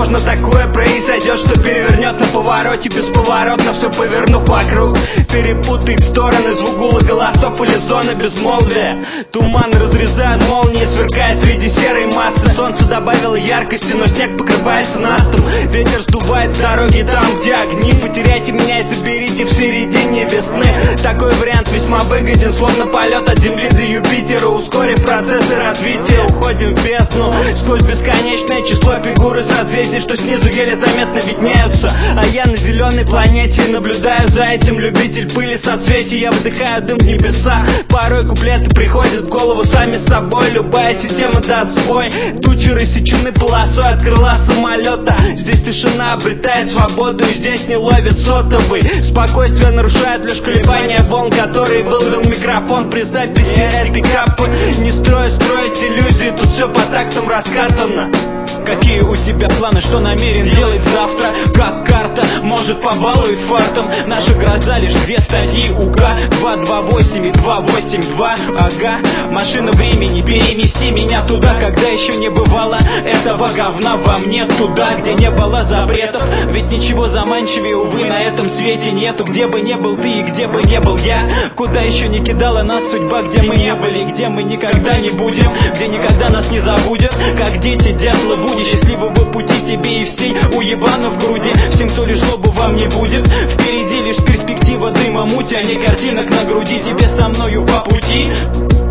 возможно такое произойдет, что перевернет на повороте бесповоротно, все повернув вокруг. Перепутает стороны, звук гула голосов или зоны безмолвия. Туман разрезает молнии, сверкая среди серой массы. Солнце добавило яркости, но снег покрывается настом. Ветер сдувает с дороги там, где огни. Потеряйте меня и заберите в середине весны. Такой вариант весьма выгоден, словно полет от Земли до Юпитера. Ускорив процессы развития, уходим в бездну сквозь бесконечное число фигур и созвездий, что снизу еле заметно виднеются. А я на зеленой планете наблюдаю за этим. Любитель пыли соцветий, я вдыхаю дым в небеса. Порой куплеты приходят в голову сами собой. Любая система даст свой. Тучи рассечены полосой от крыла самолета. Здесь тишина обретает свободу, и здесь не ловит сотовый. Спокойствие нарушает лишь колебания волн, которые выловил микрофон при записи этой капы. Не строить иллюзии, тут все по тактам раскатано. Какие у тебя планы, что намерен делать завтра? Как карта, может побалует фартом. Наша гроза лишь две статьи УК 228 и 282. Ага, машина времени, перемести меня туда, когда еще не бывало этого говна во мне. Туда, где не было запретов. Ведь ничего заманчивее, увы, на этом свете нету. Где бы не был ты и где бы не был я, куда еще не кидала нас судьба, где мы не были, где мы никогда не будем, где никогда нас не забудет. Как дети, дятлы в уне, счастливого пути тебе и всей уебана в груди. Всем, кто лишь злобу вам не будет. Впереди лишь перспектива дыма, мути, а не картинок на груди. Тебе со мною по пути.